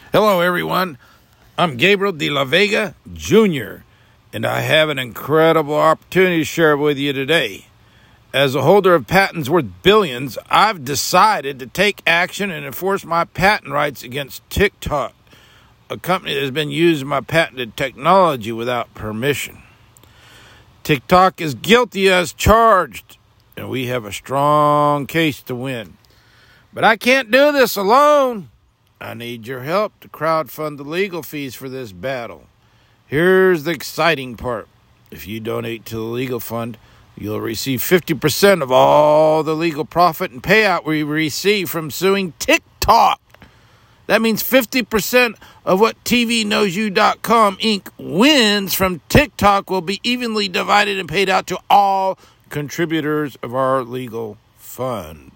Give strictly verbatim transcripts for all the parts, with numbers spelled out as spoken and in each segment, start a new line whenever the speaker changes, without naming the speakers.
Hello, everyone. I'm Gabriel de la Vega, Junior, and I have an incredible opportunity to share with you today. As a holder of patents worth billions, I've decided to take action and enforce my patent rights against TikTok, a company that has been using my patented technology without permission. TikTok is guilty as charged, and we have a strong case to win. But I can't do this alone. I need your help to crowdfund the legal fees for this battle. Here's the exciting part. If you donate to the legal fund, you'll receive fifty percent of all the legal profit and payout we receive from suing TikTok. That means fifty percent of what T V Knows You dot com Incorporated wins from TikTok will be evenly divided and paid out to all contributors of our legal fund.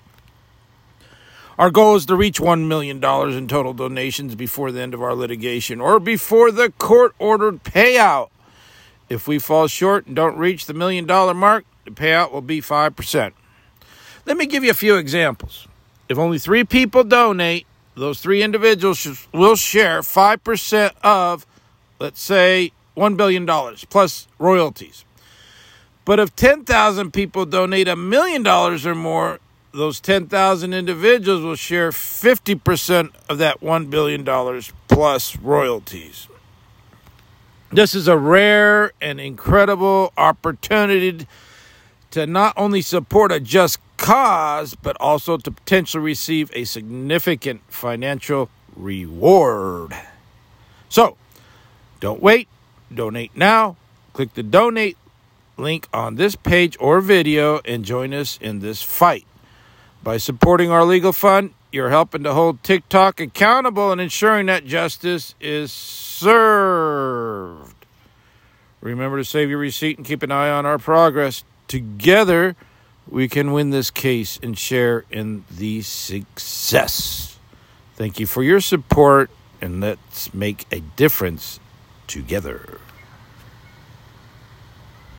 Our goal is to reach one million dollars in total donations before the end of our litigation or before the court-ordered payout. If we fall short and don't reach the million-dollar mark, the payout will be five percent. Let me give you a few examples. If only three people donate, those three individuals will share five percent of, let's say, one billion dollars plus royalties. But if ten thousand people donate a million dollars or more, those ten thousand individuals will share fifty percent of that one billion dollars plus royalties. This is a rare and incredible opportunity to not only support a just cause, but also to potentially receive a significant financial reward. So, don't wait. Donate now. Click the donate link on this page or video and join us in this fight. By supporting our legal fund, you're helping to hold TikTok accountable and ensuring that justice is served. Remember to save your receipt and keep an eye on our progress. Together, we can win this case and share in the success. Thank you for your support, and let's make a difference together.